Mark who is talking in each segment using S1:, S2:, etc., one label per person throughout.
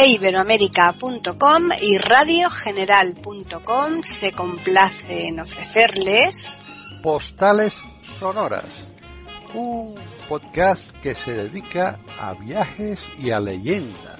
S1: iberoamerica.com y radiogeneral.com se complace en ofrecerles
S2: Postales Sonoras, un podcast que se dedica a viajes y a leyendas.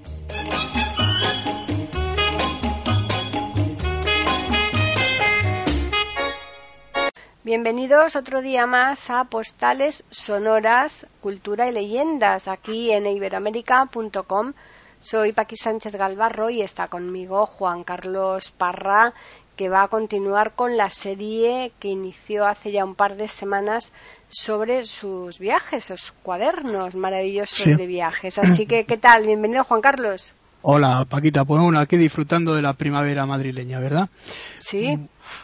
S1: Bienvenidos otro día más a Postales Sonoras, Cultura y Leyendas, aquí en iberoamerica.com. Soy Paqui Sánchez Galvarro y está conmigo Juan Carlos Parra, que va a continuar con la serie que inició hace ya un par de semanas sobre sus viajes, sus cuadernos maravillosos de viajes. Así que, ¿qué tal? Bienvenido, Juan Carlos.
S3: Hola, Paquita, pues bueno, aquí disfrutando de la primavera madrileña, ¿verdad?
S1: Sí.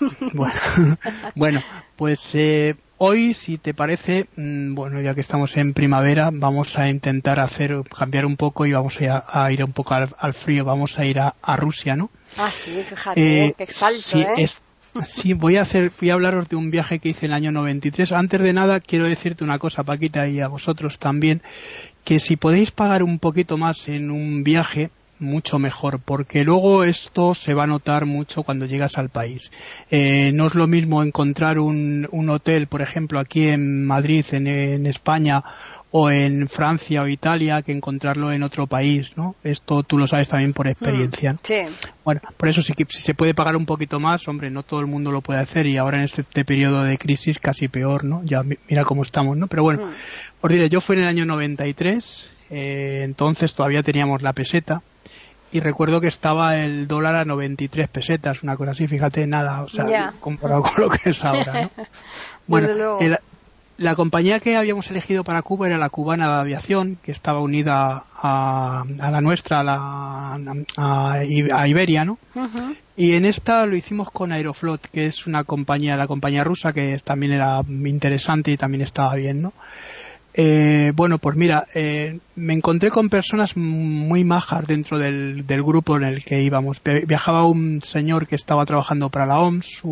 S3: Bueno, pues hoy, si te parece, bueno, ya que estamos en primavera, vamos a intentar cambiar un poco y vamos a ir un poco al frío, vamos a ir a Rusia, ¿no?
S1: Ah, sí, fíjate, qué salto,
S3: sí, sí, voy a hablaros de un viaje que hice en el año 93. Antes de nada, quiero decirte una cosa, Paquita, y a vosotros también, que si podéis pagar un poquito más en un viaje, mucho mejor, porque luego esto se va a notar mucho cuando llegas al país. No es lo mismo encontrar un hotel, por ejemplo, aquí en Madrid, en España, o en Francia o Italia, que encontrarlo en otro país, ¿no? Esto tú lo sabes también por experiencia.
S1: Sí.
S3: Bueno, por eso sí que si se puede pagar un poquito más, hombre, no todo el mundo lo puede hacer y ahora en este periodo de crisis casi peor, ¿no? Ya mira cómo estamos, ¿no? Pero bueno, os diré, yo fui en el año 93, entonces todavía teníamos la peseta. Y recuerdo que estaba el dólar a 93 pesetas, una cosa así, fíjate, nada, o sea, comparado con lo que es ahora, ¿no? Bueno, la compañía que habíamos elegido para Cuba era la Cubana de Aviación, que estaba unida a la nuestra, a Iberia, ¿no? Uh-huh. Y en esta lo hicimos con Aeroflot, que es la compañía rusa, que también era interesante y también estaba bien, ¿no? Bueno, pues mira, me encontré con personas muy majas dentro del grupo en el que íbamos. Viajaba un señor que estaba trabajando para la OMS,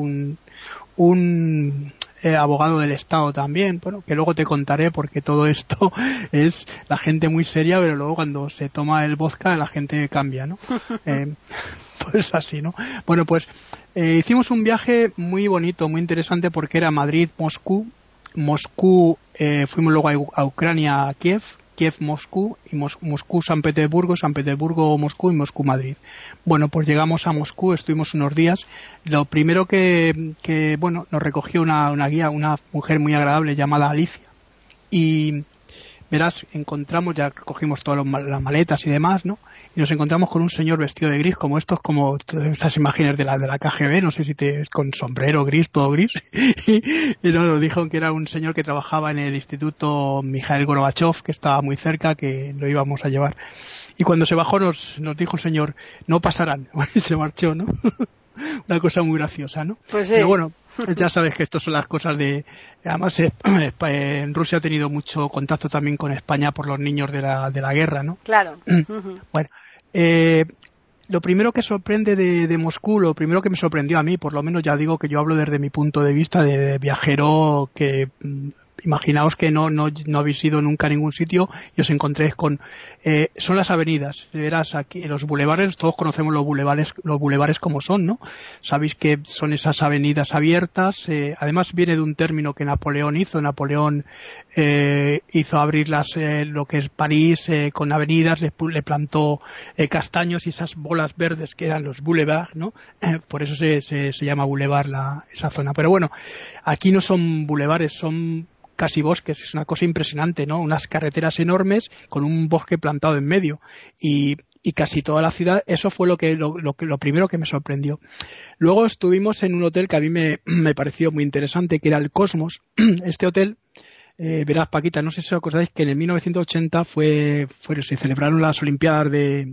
S3: un abogado del Estado también, bueno, que luego te contaré porque todo esto es la gente muy seria, pero luego cuando se toma el vodka la gente cambia, ¿no? Pues así, ¿no? Bueno, pues hicimos un viaje muy bonito, muy interesante porque era Madrid-Moscú. Fuimos luego a Ucrania, a Kiev, Moscú, y Moscú, San Petersburgo, Moscú y Moscú, Madrid. Bueno, pues llegamos a Moscú, estuvimos unos días. Lo primero que bueno, nos recogió una guía, una mujer muy agradable llamada Alicia. Y verás, ya cogimos todas las maletas y demás, ¿no? Y nos encontramos con un señor vestido de gris, como estas imágenes de la KGB, no sé si con sombrero gris, todo gris. Y nos dijo que era un señor que trabajaba en el Instituto Mikhail Gorbachev, que estaba muy cerca, que lo íbamos a llevar. Y cuando se bajó nos dijo el señor, no pasarán. Y se marchó, ¿no? Una cosa muy graciosa, ¿no?
S1: Pues sí.
S3: Pero bueno, ya sabes que esto son las cosas además en Rusia ha tenido mucho contacto también con España por los niños de la guerra, ¿no?
S1: Claro.
S3: Bueno, lo primero que sorprende de Moscú, lo primero que me sorprendió a mí, por lo menos ya digo que yo hablo desde mi punto de vista de viajero que imaginaos que no habéis ido nunca a ningún sitio y os encontréis son las avenidas. Verás, aquí los bulevares, todos conocemos los bulevares como son, ¿no? Sabéis que son esas avenidas abiertas, además viene de un término que Napoleón hizo abrir lo que es París con avenidas, le plantó castaños y esas bolas verdes que eran los boulevards, ¿no? Por eso se llama boulevard esa zona. Pero bueno, aquí no son bulevares, son casi bosques, es una cosa impresionante, ¿no? Unas carreteras enormes con un bosque plantado en medio y casi toda la ciudad. Eso fue lo primero que me sorprendió. Luego estuvimos en un hotel que a mí me pareció muy interesante, que era el Cosmos. Este hotel, verás, Paquita, no sé si os acordáis que en el 1980 se celebraron las Olimpiadas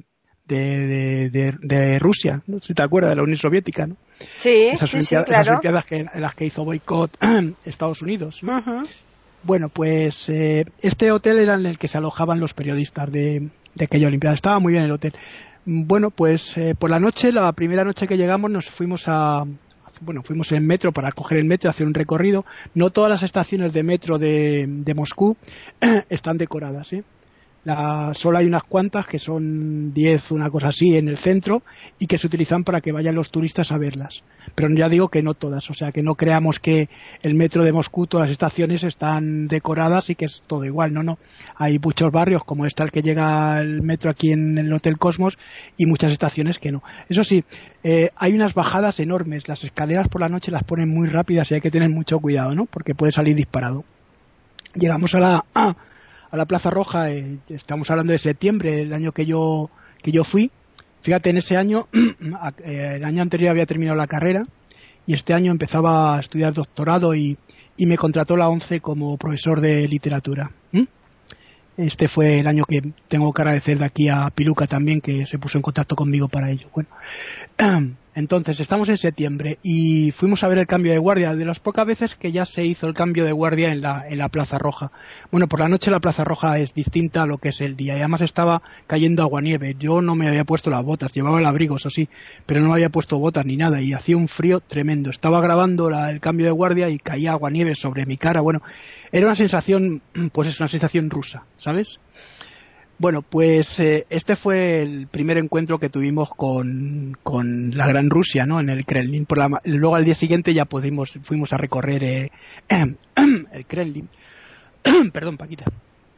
S3: de Rusia, ¿no? Si te acuerdas, de la Unión Soviética, ¿no?
S1: Sí, claro.
S3: Esas Olimpiadas en las que hizo boicot Estados Unidos, ¿no? Uh-huh. Bueno, pues este hotel era en el que se alojaban los periodistas de aquella Olimpiada. Estaba muy bien el hotel. Bueno, pues por la noche, la primera noche que llegamos, nos fuimos en metro para coger el metro y hacer un recorrido. No todas las estaciones de metro de Moscú están decoradas, ¿eh? Solo hay unas cuantas, que son 10, una cosa así, en el centro, y que se utilizan para que vayan los turistas a verlas. Pero ya digo que no todas, o sea, que no creamos que el metro de Moscú, todas las estaciones están decoradas y que es todo igual, no. Hay muchos barrios, como está el que llega el metro aquí en el Hotel Cosmos, y muchas estaciones que no. Eso sí, hay unas bajadas enormes, las escaleras por la noche las ponen muy rápidas y hay que tener mucho cuidado, ¿no? Porque puede salir disparado. Llegamos a la Plaza Roja, estamos hablando de septiembre, el año que yo fui. Fíjate, en ese año, el año anterior había terminado la carrera y este año empezaba a estudiar doctorado y me contrató la ONCE como profesor de literatura. Este fue el año que tengo que agradecer de aquí a Piluca también, que se puso en contacto conmigo para ello. Bueno, entonces estamos en septiembre y fuimos a ver el cambio de guardia, de las pocas veces que ya se hizo el cambio de guardia en la Plaza Roja. Bueno, por la noche la Plaza Roja es distinta a lo que es el día, y además estaba cayendo aguanieve. Yo no me había puesto las botas, llevaba el abrigo, eso sí, pero no me había puesto botas ni nada, y hacía un frío tremendo. Estaba grabando el cambio de guardia y caía aguanieve sobre mi cara. Bueno, era una sensación, pues es una sensación rusa, ¿sabes? Bueno, pues este fue el primer encuentro que tuvimos con la Gran Rusia, ¿no? En el Kremlin. Luego al día siguiente ya fuimos a recorrer el Kremlin. Perdón, Paquita.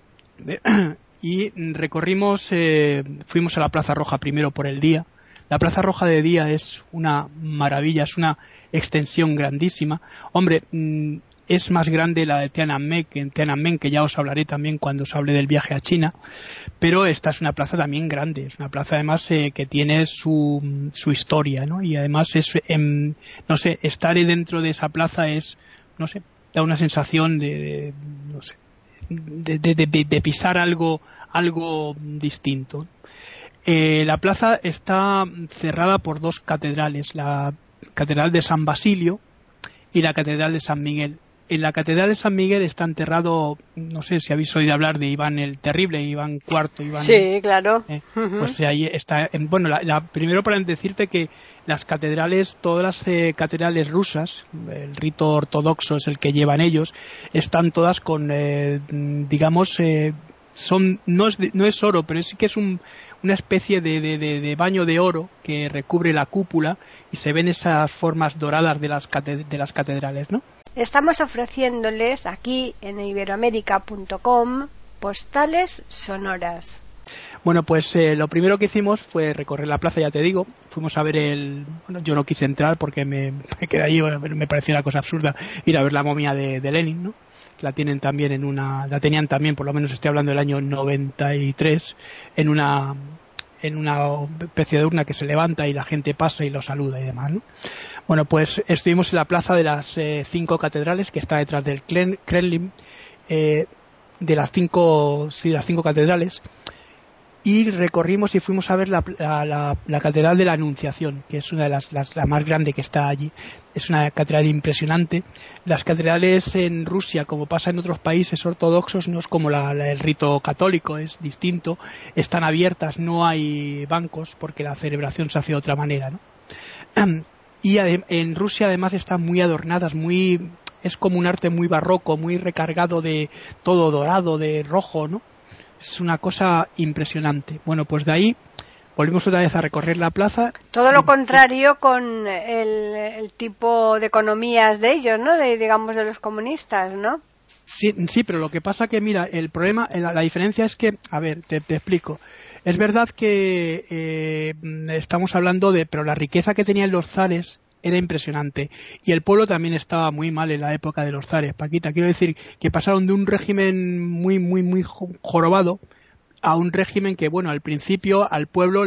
S3: Y recorrimos, fuimos a la Plaza Roja primero por el día. La Plaza Roja de día es una maravilla, es una extensión grandísima. Hombre, es más grande la de Tiananmen, que ya os hablaré también cuando os hable del viaje a China, pero esta es una plaza también grande, es una plaza además que tiene su historia, ¿no? Y además no sé, estar dentro de esa plaza es, no sé, da una sensación de pisar algo distinto. La plaza está cerrada por dos catedrales, la Catedral de San Basilio y la Catedral de San Miguel. En la Catedral de San Miguel está enterrado, no sé si habéis oído hablar de Iván el Terrible, Iván IV.
S1: Sí, claro.
S3: Pues ahí está. Bueno, primero para decirte que las catedrales, todas las catedrales rusas, el rito ortodoxo es el que llevan ellos, están todas con, digamos, no es oro, pero sí que es una especie de baño de oro que recubre la cúpula y se ven esas formas doradas de las catedrales, ¿no?
S1: Estamos ofreciéndoles aquí en iberoamerica.com postales sonoras.
S3: Bueno, pues lo primero que hicimos fue recorrer la plaza, ya te digo. Fuimos a ver bueno, yo no quise entrar porque me quedé allí, me pareció una cosa absurda ir a ver la momia de Lenin, ¿no? La tenían también, por lo menos estoy hablando del año 93, en una especie de urna que se levanta y la gente pasa y lo saluda y demás, ¿no? Bueno, pues estuvimos en la plaza de las 5 catedrales, que está detrás del Kremlin, de las 5 catedrales, y recorrimos y fuimos a ver la Catedral de la Anunciación, que es una de la más grande que está allí. Es una catedral impresionante. Las catedrales en Rusia, como pasa en otros países ortodoxos, no es como el rito católico, es distinto. Están abiertas, no hay bancos, porque la celebración se hace de otra manera, ¿no? Y en Rusia además están muy adornadas, es como un arte muy barroco, muy recargado de todo dorado, de rojo, ¿no? Es una cosa impresionante. Bueno, pues de ahí volvimos otra vez a recorrer la plaza.
S1: Todo lo contrario con el tipo de economías de ellos, ¿no? Digamos de los comunistas, ¿no?
S3: Sí, pero lo que pasa que, mira, el problema, la diferencia es que, a ver, te explico. Es verdad que estamos hablando pero la riqueza que tenían los zares era impresionante, y el pueblo también estaba muy mal en la época de los zares, Paquita. Quiero decir que pasaron de un régimen muy jorobado a un régimen que, bueno, al principio al pueblo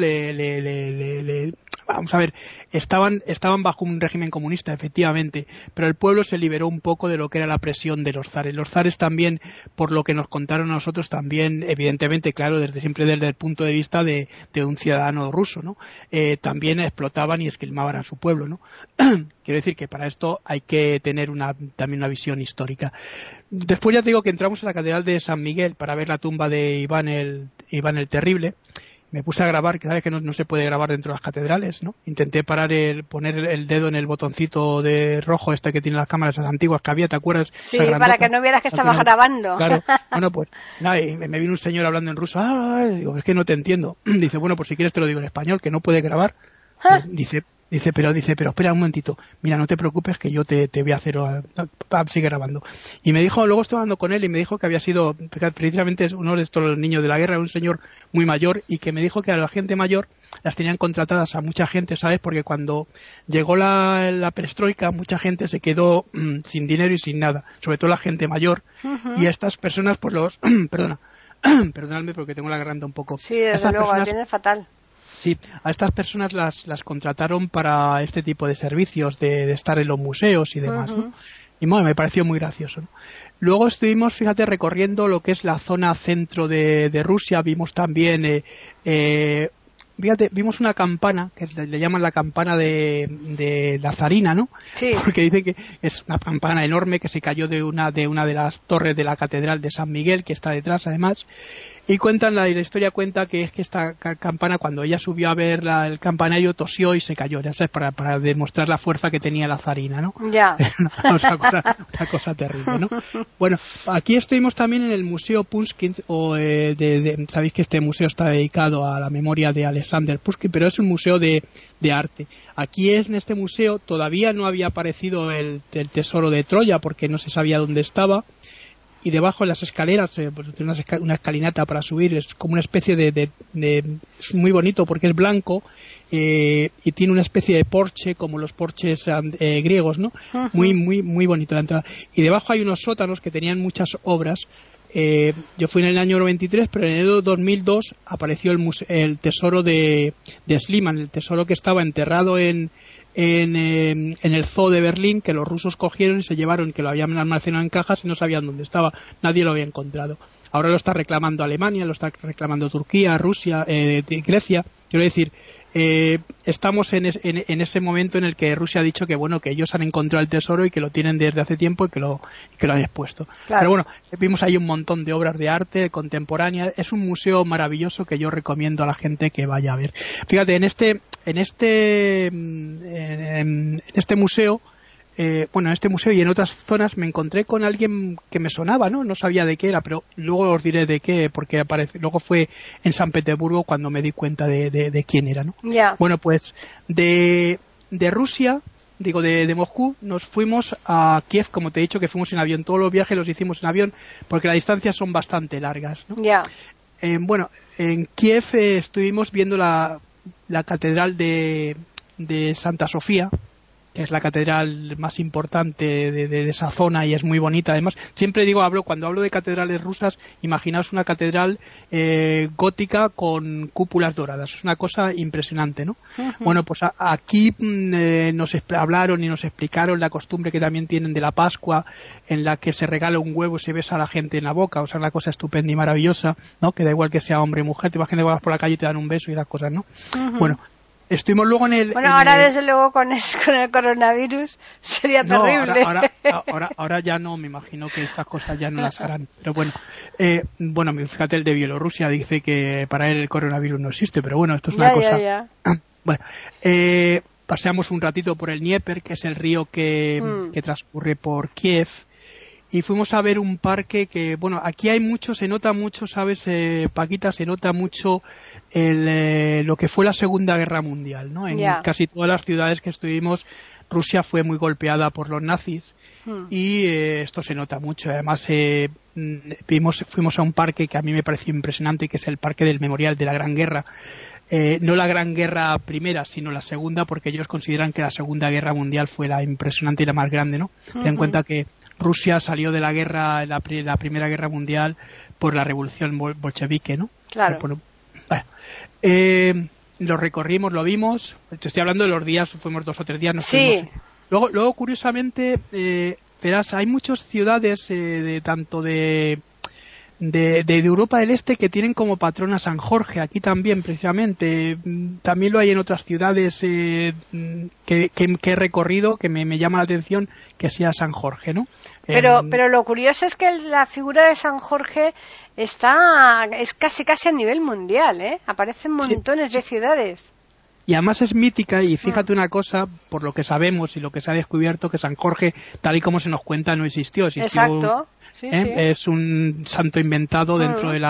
S3: vamos a ver, estaban bajo un régimen comunista, efectivamente, pero el pueblo se liberó un poco de lo que era la presión de los zares. Los zares también, por lo que nos contaron a nosotros, también, evidentemente, claro, siempre desde el punto de vista de un ciudadano ruso, ¿no? También explotaban y esquilmaban a su pueblo, ¿no? Quiero decir que para esto hay que tener también una visión histórica. Después ya te digo que entramos en la Catedral de San Miguel para ver la tumba de Iván el Terrible. me puse a grabar, que sabes que no se puede grabar dentro de las catedrales, ¿no? Intenté poner el dedo en el botoncito de rojo que tiene las cámaras antiguas que había, ¿te acuerdas?
S1: Sí, para que no vieras que estabas grabando.
S3: Claro. Bueno, pues nada, y me vino un señor hablando en ruso. Digo, es que no te entiendo. Dice, bueno, pues si quieres te lo digo en español, que no puede grabar. Dice, pero espera un momentito. Mira, no te preocupes que yo te voy a hacer... sigue grabando. Y me dijo, luego estuve hablando con él y me dijo que había sido, precisamente uno de estos niños de la guerra, un señor muy mayor, y que me dijo que a la gente mayor las tenían contratadas a mucha gente, ¿sabes? Porque cuando llegó la perestroika, mucha gente se quedó sin dinero y sin nada, sobre todo la gente mayor. Y estas personas, pues perdonadme porque tengo la garganta un poco.
S1: Sí, desde luego, la tienes fatal.
S3: Sí, a estas personas las contrataron para este tipo de servicios, de estar en los museos y demás, ¿no? Y bueno, me pareció muy gracioso, ¿no? Luego estuvimos, fíjate, recorriendo lo que es la zona centro de Rusia. Vimos también, vimos una campana, que le llaman la campana de la zarina, ¿no?
S1: Sí.
S3: Porque dicen que es una campana enorme que se cayó de una de las torres de la catedral de San Miguel, que está detrás, además. Y la historia cuenta que es que esta campana, cuando ella subió a ver el campanario, tosió y se cayó, ya sabes, para demostrar la fuerza que tenía la zarina, ¿no?
S1: Ya.
S3: Una cosa terrible, ¿no? Bueno, aquí estuvimos también en el Museo Pushkin, sabéis que este museo está dedicado a la memoria de Alexander Pushkin, pero es un museo de arte. Aquí en este museo todavía no había aparecido el tesoro de Troya, porque no se sabía dónde estaba. Y debajo en las escaleras, pues tiene una escalinata para subir, es como una especie es muy bonito porque es blanco, y tiene una especie de porche como los porches griegos, ¿no? Muy, muy, muy bonito la entrada. Y debajo hay unos sótanos que tenían muchas obras. Yo fui en el año 93, pero en el 2002 apareció el tesoro de Schliemann, el tesoro que estaba enterrado en el zoo de Berlín, que los rusos cogieron y se llevaron, que lo habían almacenado en cajas y no sabían dónde estaba, nadie lo había encontrado. Ahora lo está reclamando Alemania, lo está reclamando Turquía, Rusia, Grecia. Quiero decir, estamos en ese momento en el que Rusia ha dicho que bueno, que ellos han encontrado el tesoro y que lo tienen desde hace tiempo y que lo han expuesto. Claro. Pero bueno, vimos ahí un montón de obras de arte contemporánea. Es un museo maravilloso que yo recomiendo a la gente que vaya a ver. Fíjate, en este museo, en este museo y en otras zonas me encontré con alguien que me sonaba, no sabía de qué era, pero luego os diré de qué, porque luego fue en San Petersburgo cuando me di cuenta de quién era, ¿no?
S1: Yeah.
S3: Bueno, pues de Rusia, de Moscú, nos fuimos a Kiev, como te he dicho, que fuimos en avión. Todos los viajes los hicimos en avión porque las distancias son bastante largas, ¿no?
S1: Yeah.
S3: En Kiev estuvimos viendo la catedral de Santa Sofía, que es la catedral más importante de esa zona y es muy bonita. Además, siempre cuando hablo de catedrales rusas, imaginaos una catedral gótica con cúpulas doradas. Es una cosa impresionante, ¿no? Bueno, pues aquí nos hablaron y nos explicaron la costumbre que también tienen de la Pascua, en la que se regala un huevo y se besa a la gente en la boca. O sea, una cosa estupenda y maravillosa, ¿no? Que da igual que sea hombre o mujer, te imaginas que vas por la calle y te dan un beso y las cosas, ¿no? Bueno, estuvimos luego
S1: desde luego con el coronavirus sería terrible.
S3: Ahora ya no, me imagino que estas cosas ya no las harán. Pero bueno, fíjate, el de Bielorrusia dice que para él el coronavirus no existe, pero bueno, esto es una cosa.
S1: Ya.
S3: Bueno, paseamos un ratito por el Dnieper, que es el río que transcurre por Kiev. Y fuimos a ver un parque que, aquí hay mucho, se nota mucho, ¿sabes, Paquita? Se nota mucho lo que fue la Segunda Guerra Mundial, ¿no? En casi todas las ciudades que estuvimos, Rusia fue muy golpeada por los nazis y esto se nota mucho. Además, fuimos a un parque que a mí me pareció impresionante, que es el Parque del Memorial de la Gran Guerra. No la Gran Guerra Primera, sino la Segunda, porque ellos consideran que la Segunda Guerra Mundial fue la impresionante y la más grande, ¿no? Ten en cuenta que Rusia salió de la guerra, la Primera Guerra Mundial, por la revolución bolchevique, ¿no?
S1: Claro.
S3: Lo recorrimos, lo vimos. Te estoy hablando de los días, fuimos 2 o 3 días.
S1: Sí.
S3: Luego, curiosamente, verás, hay muchas ciudades, tanto de de Europa del Este que tienen como patrón a San Jorge, aquí también precisamente, también lo hay en otras ciudades que he recorrido, que me llama la atención que sea San Jorge, ¿no?
S1: Pero lo curioso es que la figura de San Jorge es casi a nivel mundial, ¿eh? Aparece en montones de ciudades.
S3: Y además es mítica, y fíjate una cosa, por lo que sabemos y lo que se ha descubierto, que San Jorge, tal y como se nos cuenta, no existió.
S1: Exacto. Sí.
S3: Es un santo inventado dentro de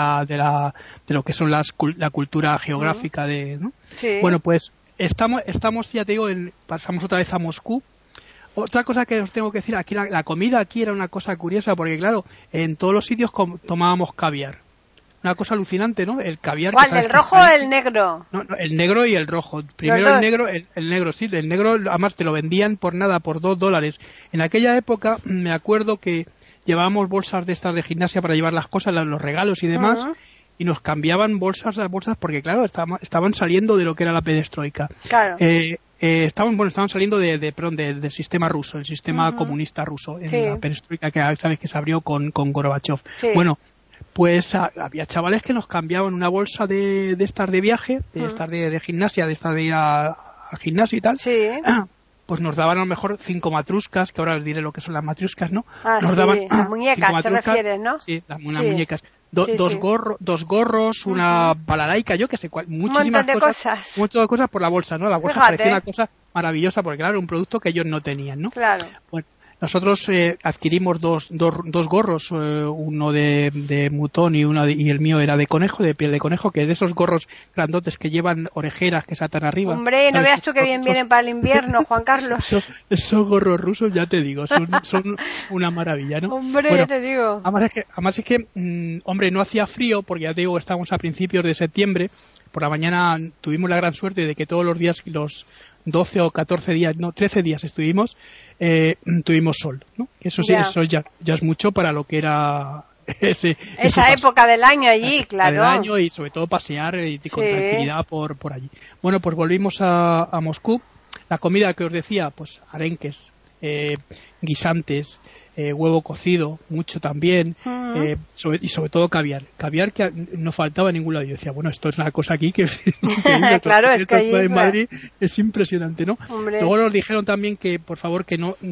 S3: lo que son la cultura geográfica ¿no?
S1: Sí.
S3: Bueno, pues estamos ya te digo, pasamos otra vez a Moscú. Otra cosa que os tengo que decir, aquí la comida aquí era una cosa curiosa, porque claro, en todos los sitios tomábamos caviar. Una cosa alucinante, ¿no? El caviar.
S1: ¿Cuál? ¿El rojo o el negro?
S3: No, el negro y el rojo. Primero el negro, el negro, sí. El negro, además te lo vendían por nada, por $2. En aquella época me acuerdo que llevábamos bolsas de estas de gimnasia para llevar las cosas, los regalos y demás, y nos cambiaban las bolsas porque, claro, estaban saliendo de lo que era la perestroika.
S1: Claro.
S3: Estaban saliendo del sistema ruso, el sistema comunista ruso, en la perestroika que sabes que se abrió con Gorbachev. Sí. Bueno, pues había chavales que nos cambiaban una bolsa de estas de viaje, de estas de gimnasia, de estas de ir al gimnasio y tal.
S1: Sí.
S3: Pues nos daban a lo mejor 5 matruscas, que ahora os diré lo que son las matruscas, ¿no?
S1: Nos daban las muñecas, te refieres, ¿no?
S3: Sí, unas muñecas. Dos gorros, una balaraica, yo que sé, muchísimas
S1: cosas.
S3: Muchas cosas por la bolsa, ¿no? La bolsa parecía una cosa maravillosa, porque claro, era un producto que ellos no tenían, ¿no?
S1: Claro.
S3: Bueno, nosotros adquirimos dos gorros, uno de mutón y el mío era de conejo, de piel de conejo, que de esos gorros grandotes que llevan orejeras que se atan arriba.
S1: Hombre, no veas tú que bien vienen para el invierno, Juan Carlos.
S3: Esos gorros rusos, ya te digo, son una maravilla, ¿no?
S1: Hombre, bueno, ya te digo.
S3: Además es que, hombre, no hacía frío, porque ya te digo, estábamos a principios de septiembre. Por la mañana tuvimos la gran suerte de que todos los días, los 12 o 14 días, no, 13 días estuvimos, tuvimos sol, ¿no? Eso sí, eso ya es mucho para lo que era
S1: esa época del año allí, claro.
S3: Del año, y sobre todo pasear con tranquilidad por allí. Bueno, pues volvimos a Moscú. La comida que os decía, pues arenques, guisantes, huevo cocido, mucho también, y sobre todo caviar que no faltaba en ningún lado. Yo decía, bueno, esto es una cosa aquí que
S1: claro, es que allí,
S3: en Madrid es impresionante, ¿no?
S1: Hombre.
S3: Luego nos dijeron también que, por favor, que no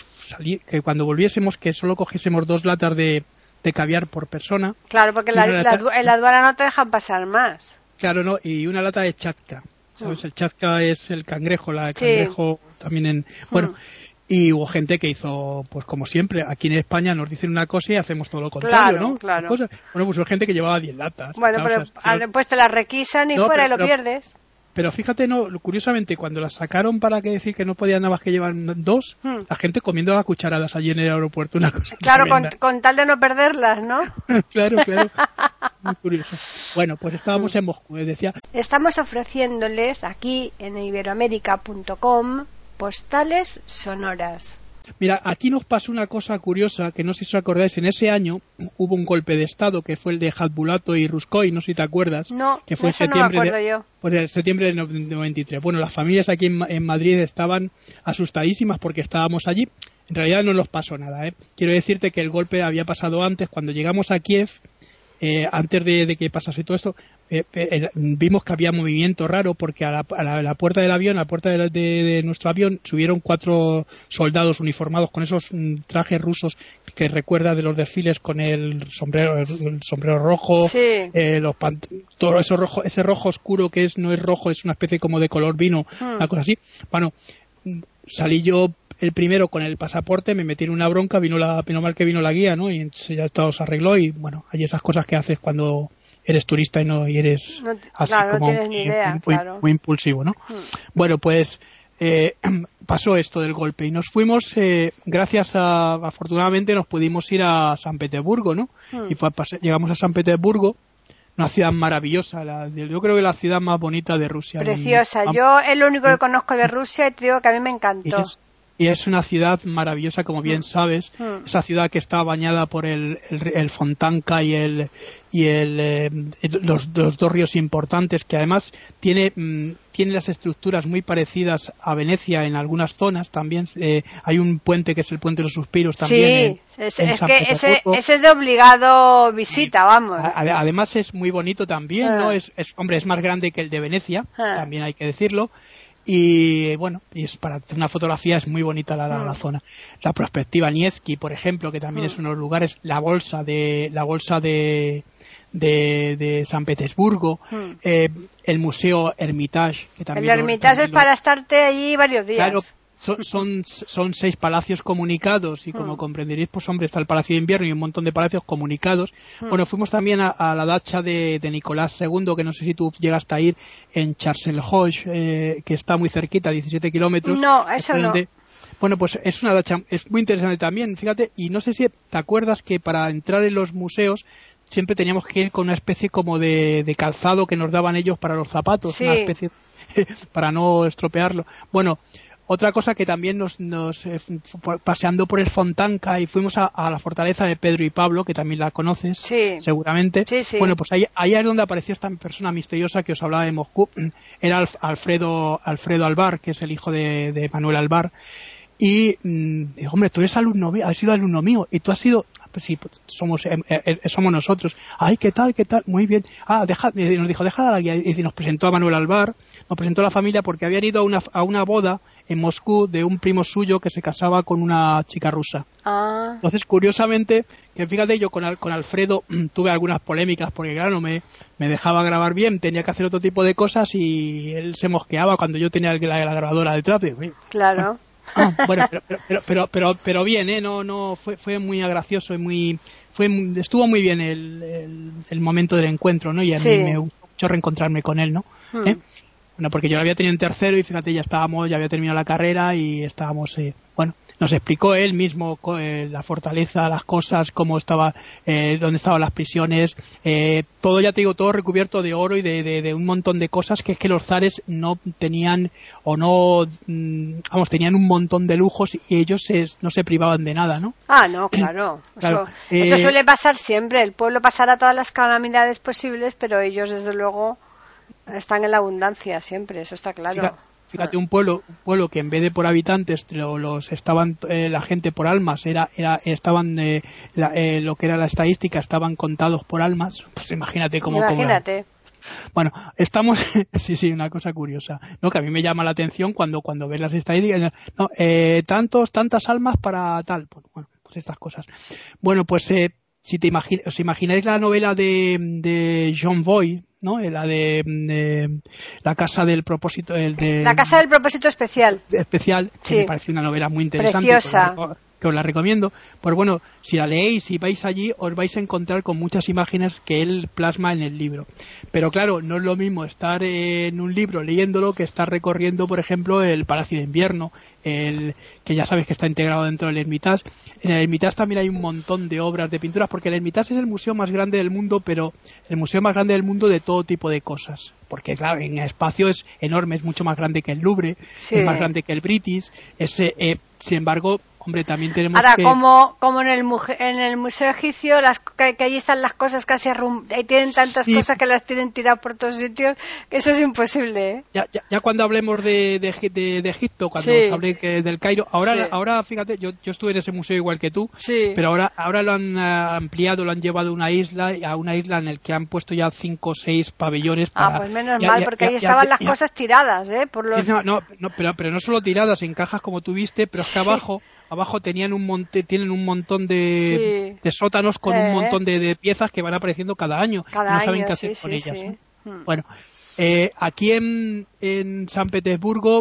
S3: que cuando volviésemos, que solo cogiésemos 2 latas de caviar por persona.
S1: Claro, porque en la aduana no te dejan pasar más.
S3: Claro, no, y una lata de chatka. ¿Sabes? El chatka es el cangrejo, cangrejo también bueno. Y hubo gente que hizo, pues como siempre, aquí en España nos dicen una cosa y hacemos todo lo contrario, ¿no?
S1: Claro.
S3: Bueno, pues hubo gente que llevaba 10 latas.
S1: Bueno, pero después te las requisan y fuera y lo pierdes.
S3: Pero fíjate, curiosamente, cuando las sacaron para decir que no podían nada más que llevar 2, la gente comiendo las cucharadas allí en el aeropuerto, una cosa
S1: claro, con tal de no perderlas, ¿no?
S3: Claro. Muy curioso. Bueno, pues estábamos en Moscú, decía.
S1: Estamos ofreciéndoles aquí en iberoamerica.com postales sonoras.
S3: Mira, aquí nos pasó una cosa curiosa, que no sé si os acordáis, en ese año hubo un golpe de estado que fue el de Jatbulato y Ruskoy, no sé si te acuerdas.
S1: No,
S3: que fue
S1: eso no me acuerdo yo.
S3: Pues en septiembre del 93. Bueno, las familias aquí en Madrid estaban asustadísimas porque estábamos allí. En realidad no nos pasó nada, ¿eh? Quiero decirte que el golpe había pasado antes, cuando llegamos a Kiev, antes de que pasase todo esto, vimos que había movimiento raro porque a la puerta del avión, a la puerta de nuestro avión, subieron 4 soldados uniformados con esos trajes rusos que recuerda de los desfiles, con el sombrero rojo, todo eso rojo, ese rojo oscuro que no es rojo, es una especie como de color vino, una cosa así. Bueno, salí yo el primero con el pasaporte, me metí en una bronca, vino mal que vino la guía, ¿no? Y entonces ya todo se arregló, y bueno, hay esas cosas que haces cuando eres turista y eres así como muy impulsivo, ¿no? Bueno, pues pasó esto del golpe y nos fuimos, afortunadamente nos pudimos ir a San Petersburgo, ¿no? Y llegamos a San Petersburgo, una ciudad maravillosa, yo creo que la ciudad más bonita de Rusia.
S1: Preciosa, yo es lo único que conozco de Rusia y te digo que a mí me encantó.
S3: Y es una ciudad maravillosa, como bien sabes. Esa ciudad que está bañada por el Fontanka y los dos ríos importantes, que además tiene las estructuras muy parecidas a Venecia en algunas zonas también. Hay un puente que es el Puente de los Suspiros también.
S1: Sí, es que ese es de obligado visita, vamos.
S3: Además es muy bonito también, ¿no? Es más grande que el de Venecia, también hay que decirlo. Y bueno, para hacer una fotografía es muy bonita la zona. La Perspectiva Nevsky, por ejemplo, que también es uno de los lugares, la bolsa de San Petersburgo, el Museo Hermitage, que también
S1: el Hermitage es para estarte allí varios días.
S3: Claro, son 6 palacios comunicados y como comprenderéis, pues hombre, está el Palacio de Invierno y un montón de palacios comunicados. Bueno, fuimos también a la dacha de Nicolás II, que no sé si tú llegaste a ir, en Chars-el-Hoge, que está muy cerquita, 17 kilómetros.
S1: No, eso no.
S3: Bueno, pues es una dacha, es muy interesante también, fíjate, y no sé si te acuerdas que para entrar en los museos siempre teníamos que ir con una especie como de calzado que nos daban ellos para los zapatos, sí. Una especie para no estropearlo. Bueno, otra cosa que también nos paseando por el Fontanka y fuimos a la fortaleza de Pedro y Pablo, que también la conoces, seguramente. Sí. Bueno, pues ahí es donde apareció esta persona misteriosa que os hablaba de Moscú. Era Alfredo Alvar, que es el hijo de Manuel Alvar. Y digo, hombre, tú eres has sido alumno mío y tú has sido... Pues sí, pues somos nosotros. Ay, ¿qué tal? Muy bien. Nos dijo, deja la guía. Y nos presentó a Manuel Alvar, nos presentó a la familia porque habían ido a una boda en Moscú de un primo suyo que se casaba con una chica rusa. Entonces, curiosamente, que fíjate, yo con Alfredo tuve algunas polémicas porque, claro, no me dejaba grabar bien, tenía que hacer otro tipo de cosas y él se mosqueaba cuando yo tenía la grabadora detrás.
S1: Claro.
S3: Bueno, pero bien, no fue muy gracioso y estuvo muy bien el momento del encuentro, ¿no? Y a mí me gustó mucho reencontrarme con él, ¿no? Bueno, porque yo lo había tenido en tercero y fíjate, ya había terminado la carrera y estábamos, nos explicó él mismo la fortaleza, las cosas, cómo estaba, dónde estaban las prisiones, todo, ya te digo, todo recubierto de oro y de un montón de cosas que es que los zares no tenían tenían un montón de lujos y ellos no se privaban de nada, ¿no?
S1: No, claro. Eso suele pasar siempre. El pueblo pasará todas las calamidades posibles, pero ellos, desde luego, están en la abundancia siempre, eso está claro.
S3: Fíjate, un pueblo que en vez de por habitantes estaban la gente por almas, estaban lo que era la estadística, estaban contados por almas. Pues imagínate cómo. Bueno, estamos sí, una cosa curiosa, ¿no? Que a mí me llama la atención cuando ves las estadísticas, no, tantas almas para tal, pues estas cosas. Bueno, pues si os imagináis la novela de John Boy, ¿no? La de la casa del propósito,
S1: la casa del propósito especial,
S3: que me parece una novela muy interesante,
S1: preciosa,
S3: que os la recomiendo. Pues bueno, si la leéis y vais allí, os vais a encontrar con muchas imágenes que él plasma en el libro. Pero claro, no es lo mismo estar en un libro leyéndolo que estar recorriendo, por ejemplo, el Palacio de Invierno, que ya sabes que está integrado dentro del Hermitage. En el Hermitage también hay un montón de obras de pinturas, porque el Hermitage es el museo más grande del mundo, pero el museo más grande del mundo de todo tipo de cosas. Porque claro, en espacio es enorme, es mucho más grande que el Louvre, es más grande que el British, sin embargo, hombre, también tenemos
S1: ahora, como en el museo egipcio, que allí están las cosas casi ahí tienen tantas cosas que las tienen tiradas por todos sitios, que eso es imposible, ¿eh?
S3: Ya cuando hablemos de Egipto, cuando os hablé del Cairo, ahora fíjate, yo estuve en ese museo igual que tú, pero ahora lo han ampliado, lo han llevado a una isla en el que han puesto ya 5 o 6 pabellones para...
S1: pues menos mal, porque ahí estaban las cosas tiradas, ¿eh?
S3: Pero no solo tiradas en cajas como tú viste, pero es que abajo tienen un montón de sótanos con un montón de piezas que van apareciendo cada año. No saben qué hacer con ellas, ¿no? Bueno, aquí en San Petersburgo,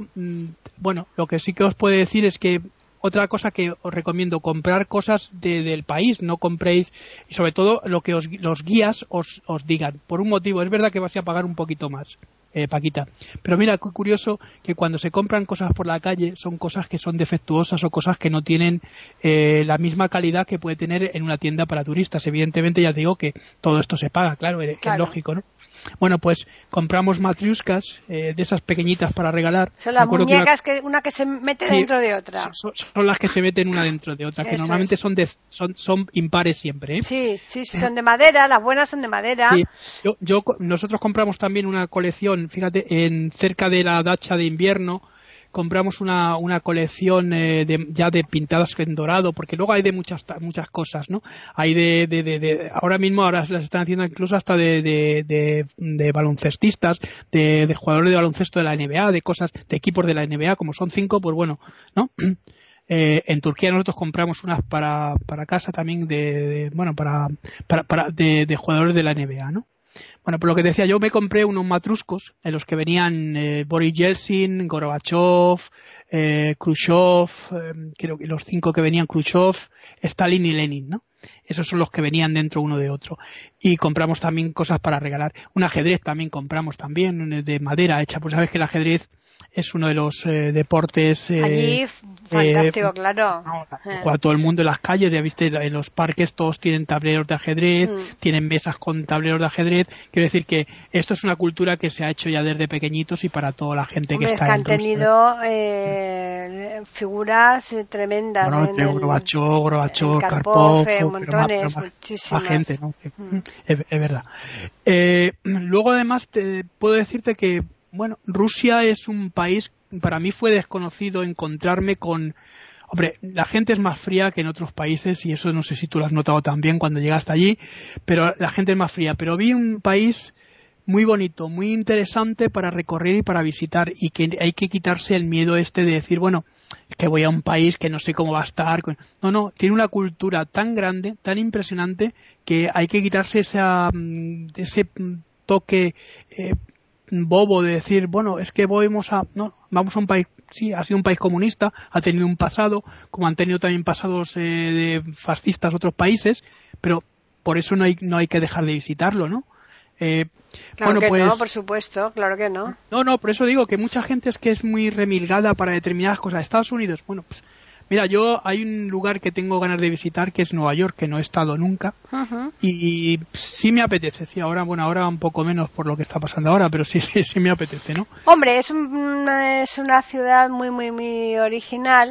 S3: lo que sí que os puedo decir es que otra cosa que os recomiendo, comprar cosas del país, no compréis, y sobre todo lo que los guías os digan. Por un motivo, es verdad que vas a pagar un poquito más, Paquita, pero mira, qué curioso que cuando se compran cosas por la calle son cosas que son defectuosas o cosas que no tienen la misma calidad que puede tener en una tienda para turistas. Evidentemente, ya te digo que todo esto se paga, claro. Es lógico, ¿no? Bueno, pues compramos matriuscas de esas pequeñitas para regalar.
S1: Son las muñecas una que se mete dentro de otra.
S3: Son las que se meten una dentro de otra, que
S1: Eso
S3: normalmente
S1: es.
S3: son impares siempre, ¿eh?
S1: Sí, son de madera, las buenas son de madera.
S3: Sí. Nosotros compramos también una colección, fíjate, cerca de la dacha de invierno, compramos una colección ya de pintadas en dorado, porque luego hay de muchas cosas, ¿no? Hay ahora las están haciendo incluso hasta de baloncestistas, de jugadores de baloncesto de la NBA, de cosas, de equipos de la NBA, como son 5, pues bueno, ¿no? En Turquía nosotros compramos unas para casa también de jugadores de la NBA, ¿no? Bueno, por lo que decía, yo me compré unos matruscos en los que venían Boris Yeltsin, Gorbachev, Khrushchev, creo que los 5 que venían, Khrushchev, Stalin y Lenin, ¿no? Esos son los que venían dentro uno de otro. Y compramos también cosas para regalar. Un ajedrez también compramos también, de madera hecha, pues sabes que el ajedrez es uno de los deportes
S1: allí fantástico, claro.
S3: A todo el mundo en las calles, ya viste, en los parques todos tienen tableros de ajedrez, tienen mesas con tableros de ajedrez. Quiero decir que esto es una cultura que se ha hecho ya desde pequeñitos y para toda la gente que está en Rusia.
S1: Han tenido figuras tremendas.
S3: Bueno, Gorbachev, Karpov,
S1: montones, muchísimas.
S3: La gente, ¿no? Es verdad. Luego además puedo decirte que bueno, Rusia es un país, para mí fue desconocido encontrarme con... Hombre, la gente es más fría que en otros países y eso no sé si tú lo has notado también cuando llegaste allí, pero la gente es más fría. Pero vi un país muy bonito, muy interesante para recorrer y para visitar y que hay que quitarse el miedo de decir, bueno, que voy a un país que no sé cómo va a estar. No, tiene una cultura tan grande, tan impresionante que hay que quitarse ese toque... bobo de decir, bueno, es que vamos a un país, sí, ha sido un país comunista, ha tenido un pasado, como han tenido también pasados de fascistas otros países, pero por eso no hay que dejar de visitarlo, ¿no?
S1: Claro que no, por supuesto, claro que no.
S3: No, por eso digo que mucha gente es muy remilgada para determinadas cosas. Estados Unidos, bueno, pues mira, hay un lugar que tengo ganas de visitar que es Nueva York, que no he estado nunca. Y sí me apetece, sí, ahora un poco menos por lo que está pasando ahora, pero sí me apetece, ¿no?
S1: Hombre, es una ciudad muy, muy, muy original,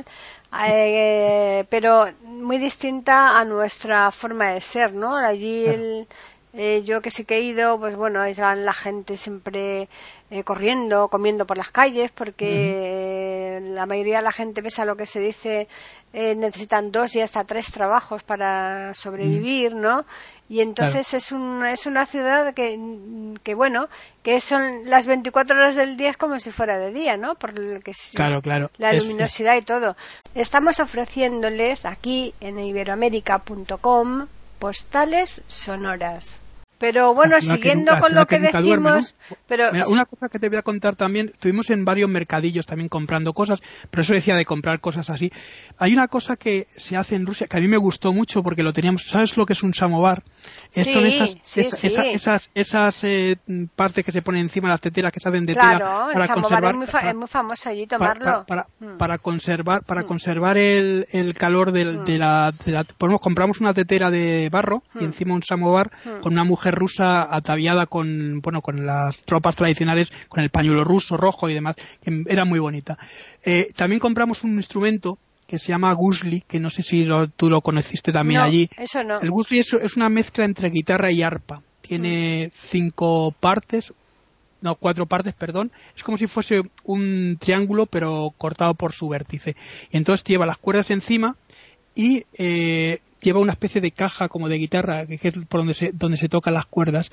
S1: pero muy distinta a nuestra forma de ser, ¿no? Allí claro. Yo que sí que he ido, pues bueno, ahí van la gente siempre corriendo, comiendo por las calles, porque la mayoría de la gente, pese a lo que se dice, necesitan 2 y hasta 3 trabajos para sobrevivir, ¿no? Y entonces claro. es una ciudad que bueno, que son las 24 horas del día es como si fuera de día, ¿no? Por el que
S3: claro.
S1: La luminosidad y todo. Estamos ofreciéndoles aquí en iberoamerica.com postales sonoras. Pero bueno, siguiendo con lo que decimos... Duerme, ¿no?
S3: Pero mira, una cosa que te voy a contar también, estuvimos en varios mercadillos también comprando cosas, pero eso decía de comprar cosas así. Hay una cosa que se hace en Rusia, que a mí me gustó mucho porque lo teníamos, ¿sabes lo que es un samovar? Son esas partes que se ponen encima de las teteras que se hacen de tela para conservar...
S1: Es muy famoso allí tomarlo.
S3: Para conservar el calor de la compramos una tetera de barro y encima un samovar con una mujer rusa ataviada con las tropas tradicionales, con el pañuelo ruso, rojo y demás, que era muy bonita. También compramos un instrumento que se llama gusli, que no sé si tú lo conociste también allí.
S1: Eso no.
S3: El gusli es una mezcla entre guitarra y arpa. Tiene 4 partes, perdón. Es como si fuese un triángulo, pero cortado por su vértice. Y entonces lleva las cuerdas encima y lleva una especie de caja como de guitarra, que es por donde se tocan las cuerdas.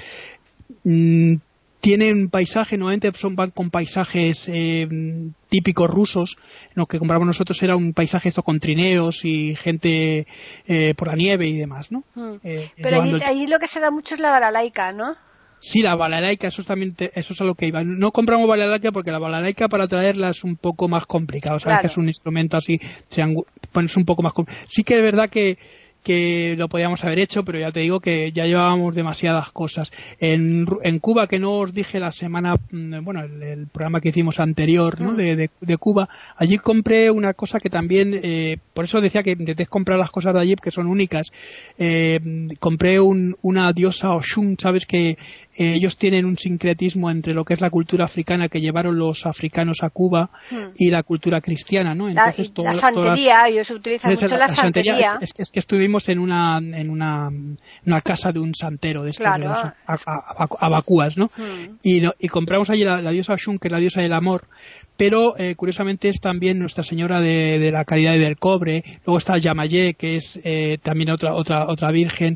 S3: Tienen paisaje, nuevamente van con paisajes típicos rusos. Lo que compramos nosotros era un paisaje esto con trineos y gente por la nieve y demás, ¿no?
S1: Pero allí lo que se da mucho es la balalaika, ¿no?
S3: Sí, la balalaika, eso es a lo que iba. No compramos balalaika porque la balalaika para traerla es un poco más complicado, ¿sabes? Claro. Que es un instrumento así, es un poco más complicado. Sí que es verdad que que lo podíamos haber hecho, pero ya te digo que ya llevábamos demasiadas cosas. En Cuba, que no os dije la semana, bueno, el programa que hicimos anterior, ¿no? de Cuba, allí compré una cosa que también, por eso decía que intenté comprar las cosas de allí, que son únicas. Compré una diosa Oshun, sabes que ellos tienen un sincretismo entre lo que es la cultura africana que llevaron los africanos a Cuba y la cultura cristiana, ¿no? Entonces,
S1: la santería, ellos utilizan mucho la santería.
S3: Es que estuvimos en una casa de un santero de estos, claro, de los abacúas, ¿no? Y compramos allí la diosa Oshun, que es la diosa del amor, pero curiosamente es también Nuestra Señora de la Caridad y del Cobre. Luego está Yamayé, que es también otra virgen.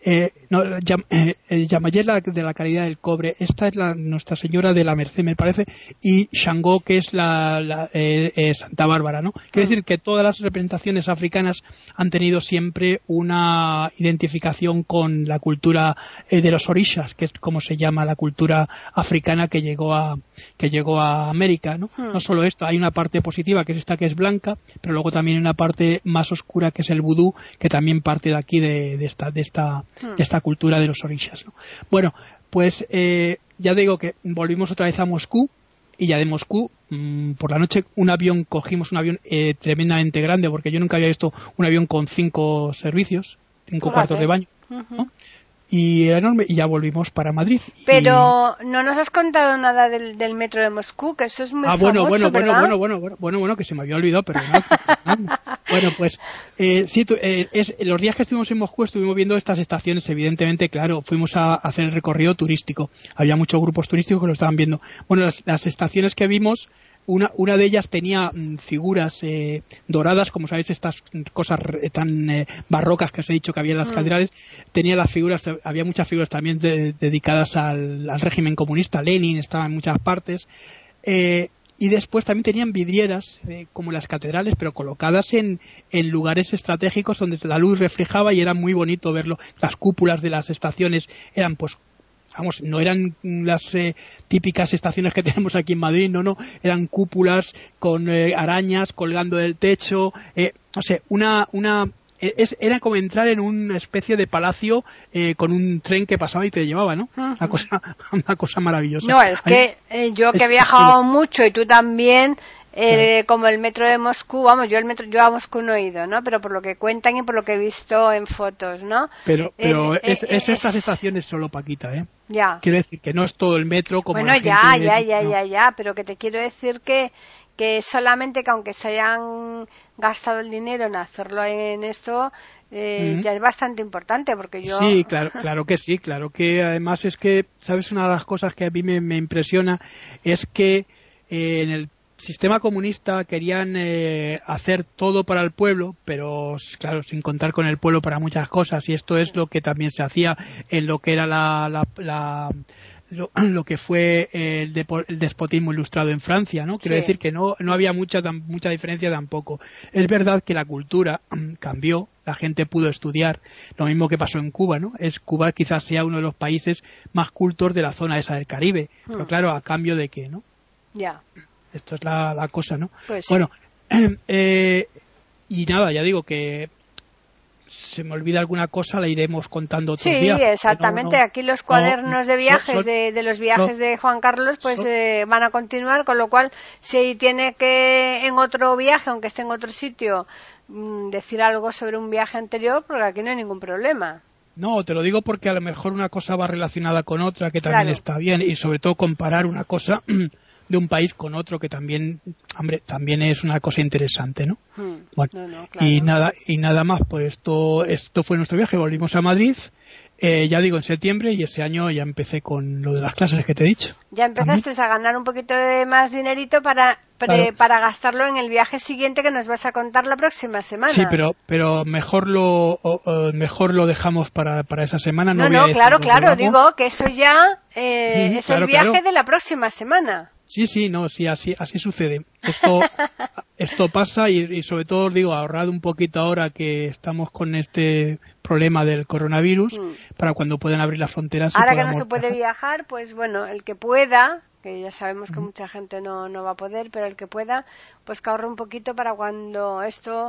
S3: Yamayé es de la Caridad del Cobre. Esta es Nuestra Señora de la Merced, me parece, y Shango, que es Santa Bárbara, ¿no? Quiere decir que todas las representaciones africanas han tenido siempre una identificación con la cultura de los orishas, que es como se llama la cultura africana que llegó a América, ¿no? No solo esto, hay una parte positiva, que es esta, que es blanca, pero luego también hay una parte más oscura, que es el vudú, que también parte de aquí de esta cultura de los orishas, ¿no? Bueno, pues ya digo que volvimos otra vez a Moscú, y ya de Moscú, por la noche cogimos un avión tremendamente grande, porque yo nunca había visto un avión con 5 servicios, 5 cuartos de baño, ¿no? Y era enorme, y ya volvimos para Madrid.
S1: Pero no nos has contado nada del metro de Moscú, que eso es muy famoso, ¿verdad?
S3: Bueno, que se me había olvidado, pero no. Bueno, pues sí, los días que estuvimos en Moscú estuvimos viendo estas estaciones, evidentemente, claro, fuimos a hacer el recorrido turístico. Había muchos grupos turísticos que lo estaban viendo. Bueno, las estaciones que vimos, una de ellas tenía figuras doradas, como sabéis, estas cosas tan barrocas que os he dicho que había en las catedrales. Tenía las figuras, había muchas figuras también dedicadas al régimen comunista. Lenin estaba en muchas partes. Y después también tenían vidrieras, como las catedrales, pero colocadas en lugares estratégicos donde la luz reflejaba, y era muy bonito verlo. Las cúpulas de las estaciones eran, pues, vamos, no eran las típicas estaciones que tenemos aquí en Madrid, no, eran cúpulas con arañas colgando del techo, no sé, era como entrar en una especie de palacio con un tren que pasaba y te llevaba, ¿no? Una cosa maravillosa.
S1: No, es que yo que he viajado mucho, y tú también, como el metro de Moscú, vamos, yo a Moscú no he ido, ¿no? Pero por lo que cuentan y por lo que he visto en fotos, ¿no?
S3: Pero estas estaciones solo, Paquita, ¿eh?
S1: Ya.
S3: Quiero decir que no es todo el metro como
S1: bueno, ya, pero que te quiero decir que solamente que aunque se hayan gastado el dinero en hacerlo en esto, ya es bastante importante, porque yo...
S3: Sí, claro que sí, claro que además es que, ¿sabes? Una de las cosas que a mí me impresiona es que en el sistema comunista querían hacer todo para el pueblo, pero claro, sin contar con el pueblo para muchas cosas, y esto es lo que también se hacía en lo que era lo que fue el despotismo ilustrado en Francia, ¿no? Quiero decir que no había mucha diferencia tampoco. Es verdad que la cultura cambió, la gente pudo estudiar, lo mismo que pasó en Cuba, ¿no? Cuba quizás sea uno de los países más cultos de la zona esa del Caribe, pero claro, a cambio de qué, ¿no?
S1: Ya.
S3: Esto es la cosa, ¿no?
S1: Pues
S3: bueno, y nada, ya digo que se me olvida alguna cosa, la iremos contando otro día.
S1: Sí, exactamente. Aquí los cuadernos de viajes, de los viajes de Juan Carlos, pues van a continuar, con lo cual, si tiene que en otro viaje, aunque esté en otro sitio, decir algo sobre un viaje anterior, porque aquí no hay ningún problema.
S3: No, te lo digo porque a lo mejor una cosa va relacionada con otra, que también está bien, y sobre todo comparar una cosa de un país con otro, que también, hombre, también es una cosa interesante, ¿no? Bueno, claro. y nada más, pues esto fue nuestro viaje. Volvimos a Madrid, ya digo, en septiembre, y ese año ya empecé con lo de las clases que te he dicho.
S1: Ya empezaste a ganar un poquito de más dinerito para gastarlo en el viaje siguiente que nos vas a contar la próxima semana.
S3: Sí, pero mejor lo dejamos para esa semana.
S1: No, claro, digo que eso ya es el viaje de la próxima semana.
S3: Sí, así sucede. Esto pasa, y sobre todo os digo, ahorrad un poquito ahora que estamos con este problema del coronavirus, para cuando puedan abrir las fronteras.
S1: Ahora que no se puede viajar, pues bueno, el que pueda, que ya sabemos que mucha gente no va a poder, pero el que pueda, pues que ahorre un poquito para cuando esto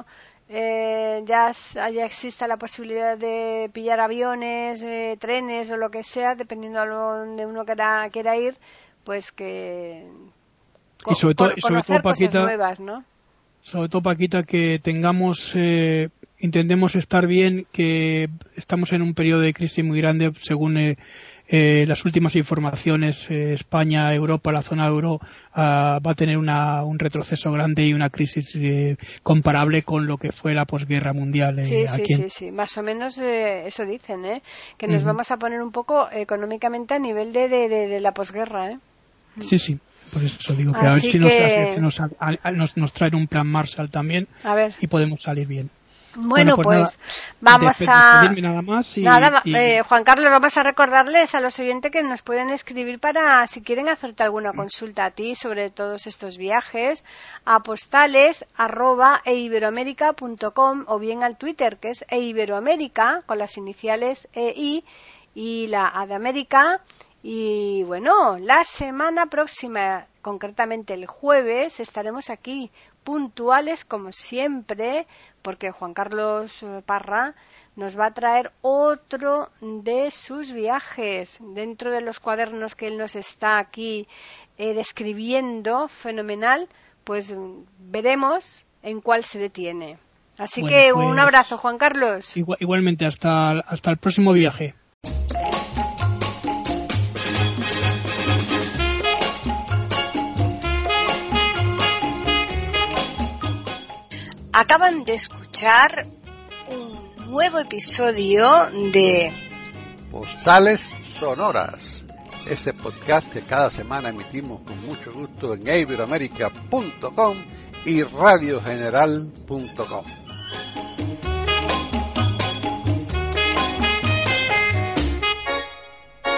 S1: ya exista la posibilidad de pillar aviones, trenes o lo que sea, dependiendo de donde uno quiera ir, pues que
S3: y sobre todo,
S1: Paquita, nuevas, ¿no?
S3: Sobre todo, Paquita, que intentemos estar bien, que estamos en un periodo de crisis muy grande, según las últimas informaciones. España, Europa, la zona euro va a tener un retroceso grande y una crisis comparable con lo que fue la posguerra mundial.
S1: Sí, más o menos eso dicen, que nos vamos a poner un poco económicamente a nivel de la posguerra.
S3: Sí, por eso digo que a ver si nos traen un plan Marshall también y podemos salir bien.
S1: Bueno, pues vamos a...
S3: Nada más
S1: Juan Carlos, vamos a recordarles a los oyentes que nos pueden escribir para, si quieren hacerte alguna consulta a ti sobre todos estos viajes, a postales@eiberoamerica.com o bien al Twitter, que es eiberoamerica, con las iniciales EI y la A de América. Y bueno, la semana próxima, concretamente el jueves, estaremos aquí puntuales como siempre, porque Juan Carlos Parra nos va a traer otro de sus viajes dentro de los cuadernos que él nos está aquí describiendo, fenomenal. Pues veremos en cuál se detiene. Así que pues, un abrazo, Juan Carlos.
S3: Igualmente, hasta el próximo viaje.
S1: Acaban de escuchar un nuevo episodio de
S2: Postales Sonoras, ese podcast que cada semana emitimos con mucho gusto en eiberoamerica.com y radiogeneral.com.